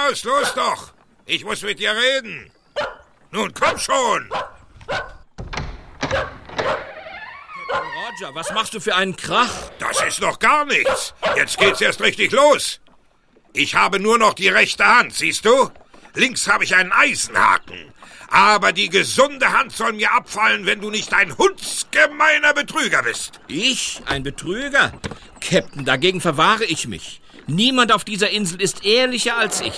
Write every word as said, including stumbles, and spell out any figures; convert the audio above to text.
los, los doch! Ich muss mit dir reden. Nun, komm schon! Roger, was machst du für einen Krach? Das ist noch gar nichts. Jetzt geht's erst richtig los. Ich habe nur noch die rechte Hand, siehst du? Links habe ich einen Eisenhaken. Aber die gesunde Hand soll mir abfallen, wenn du nicht ein hundsgemeiner Betrüger bist. Ich? Ein Betrüger? Captain, dagegen verwahre ich mich. Niemand auf dieser Insel ist ehrlicher als ich.